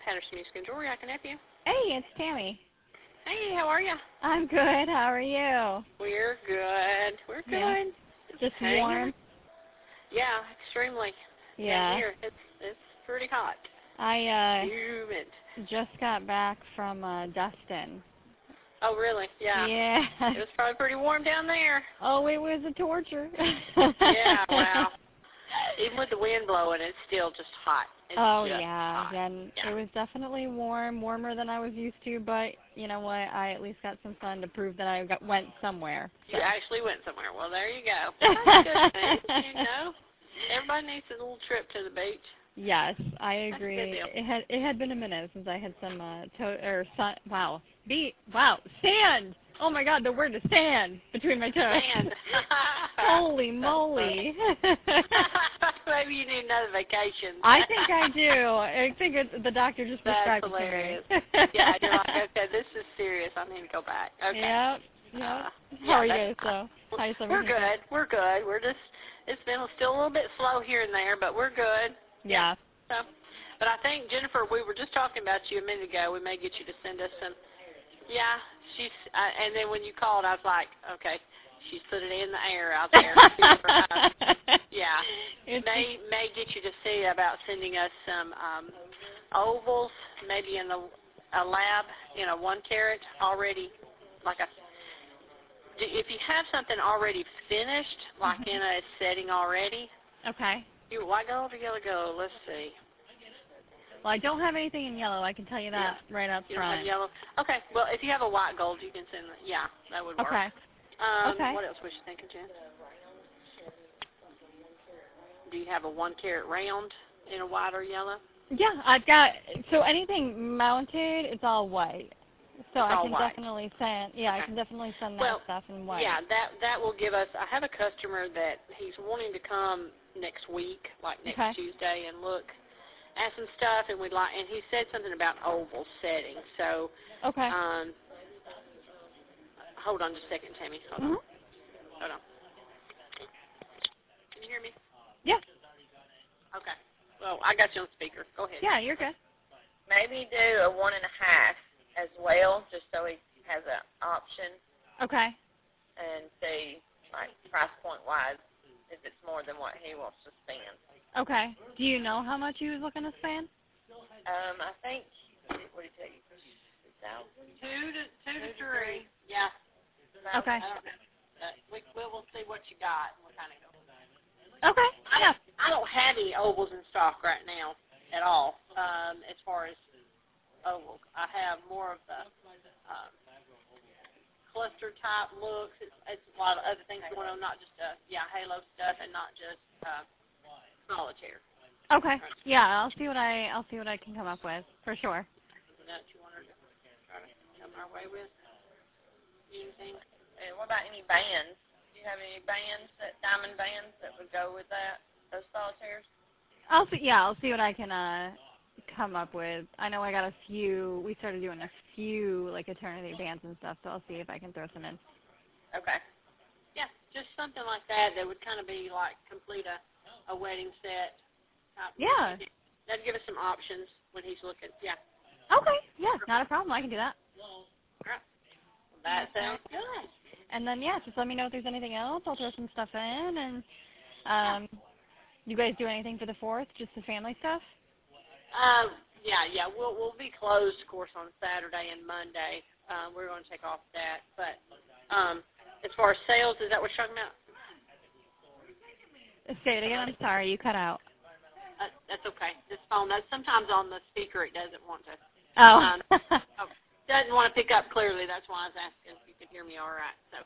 Patterson Music and Jewelry. I can help you. Hey, it's Tammy. Hey, how are you? I'm good. How are you? We're good. We're good. Just hanging. warm? Yeah, extremely. Yeah. Here, it's pretty hot. I Humid. just got back from Dustin. Oh, really? Yeah. Yeah. It was probably pretty warm down there. Oh, it was a torture. Yeah, wow. Even with the wind blowing, it's still just hot. It's just yeah. hot. And it was definitely warm, warmer than I was used to, but you know what? I at least got some sun to prove that I went somewhere. So. You actually went somewhere. Well, there you go. Well, that's a good thing, you know. Everybody needs a little trip to the beach. Yes, I agree. That's a good deal. It had been a minute since I had some sand. Oh my God, the word is sand between my toes. Sand. Holy moly. Maybe you need another vacation. I think I do. I think the doctor just prescribed That's hilarious. it to me. Yeah, you're like, okay, this is serious. I need to go back. Okay. Yep. How are you guys, though? We're good. We're good. We're just, it's been still a little bit slow here and there, but we're good. Yeah. So, but I think, Jennifer, we were just talking about you a minute ago. We may get you to send us some. Yeah, and then when you called, I was like, okay, she's put it in the air out there. Yeah. May get you to see about sending us some ovals, maybe in a lab, in a 1 carat already, if you have something already finished, like in a setting already. Okay. White gold or yellow gold? Let's see. Well, I don't have anything in yellow. I can tell you that right up front. You don't have yellow? Okay. Well, if you have a white gold, you can send it. Yeah, that would work. Okay. What else was you thinking, Jen? Do you have a 1 carat round in a white or yellow? Yeah, I've got, so anything mounted, it's all white. So I can definitely send, I can definitely send that stuff in white. Yeah, that will give us, I have a customer that he's wanting to come next week, like next Tuesday, and look at some stuff, and he said something about oval setting. So, hold on just a second, Tammy. Hold on. Can you hear me? Yeah. Okay. Well, I got you on speaker. Go ahead. Yeah, you're good. Maybe do a 1.5 as well, just so he has an option. Okay. And see, like, price point wise, if it's more than what he wants to spend. Okay. Do you know how much he was looking to spend? I think, what did he tell you? 2 to 3. Yeah. Okay. We'll see what you got and we'll kind of go. Okay. I don't have any ovals in stock right now at all. As far as ovals, I have more of the cluster type looks. It's a lot of other things going on, not just halo stuff and not just solitaire. Okay. Yeah, I'll see what I can come up with for sure. That you want her to try to come our way with? Anything? And what about any bands? Do you have any bands, diamond bands that would go with that? Those solitaires? I'll see what I can come up with. I know I got a few. We started doing a few like eternity bands and stuff, so I'll see if I can throw some in. Okay. Yeah, just something like that would kind of be like complete a wedding set. Yeah. That'd give us some options when he's looking. Yeah. Okay. Yeah, not a problem. I can do that. All right. Well, that sounds good. And then just let me know if there's anything else. I'll throw some stuff in. And you guys do anything for the 4th? Just the family stuff? Yeah. We'll be closed, of course, on Saturday and Monday. We're going to take off that. But as far as sales, is that what you're talking about? Say it again. I'm sorry. You cut out. That's okay. This phone, sometimes on the speaker it doesn't want to. Doesn't want to pick up clearly. That's why I was asking if you could hear me all right. So,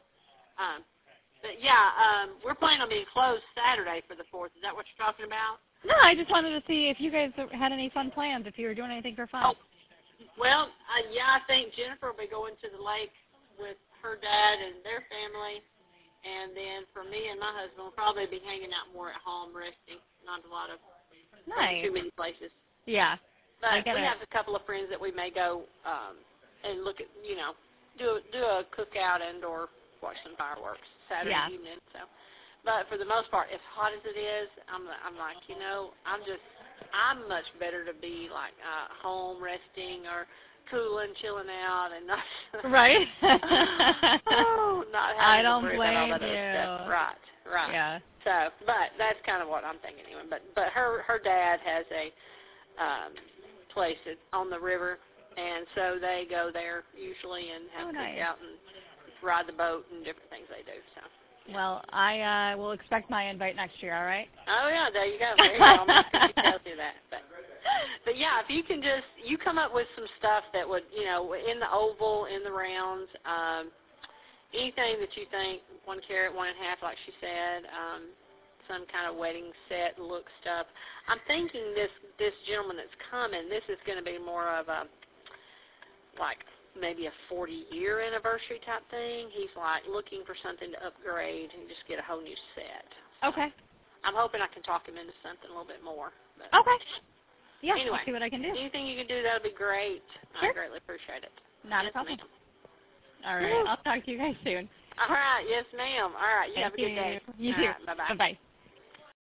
we're planning on being closed Saturday for the 4th. Is that what you're talking about? No, I just wanted to see if you guys had any fun plans, if you were doing anything for fun. Well, I think Jennifer will be going to the lake with her dad and their family. And then for me and my husband, we'll probably be hanging out more at home, resting. Not a lot of too many places. Yeah. But we have a couple of friends that we may go and look at, do a cookout and or watch some fireworks Saturday evening. So But for the most part, as hot as it is, I'm like, you know, I'm much better to be like home resting or cooling, chilling out, and not right. not having I don't to worry about all blame that other you. stuff. Right. Yeah. So, but that's kind of what I'm thinking anyway. But her dad has a place on the river, and so they go there usually and have a cookout and ride the boat and different things they do. So. Well, I will expect my invite next year. All right. Oh yeah, there you go. There you go. I'm not going to tell you that, but yeah, if you can you come up with some stuff that would, you know, in the oval, in the rounds, anything that you think, 1 carat, 1.5, like she said, some kind of wedding set look stuff. I'm thinking this gentleman that's coming, this is going to be more of a like maybe a 40-year anniversary type thing. He's like looking for something to upgrade and just get a whole new set. Okay. I'm hoping I can talk him into something a little bit more. But okay. Yeah, anyway, I'll see what I can do. Anything you can do, that would be great. Sure. I greatly appreciate it. Not a problem. All right. I'll talk to you guys soon. All right. Yes, ma'am. All right. You have a good day. You All too. Right, bye-bye. Bye-bye.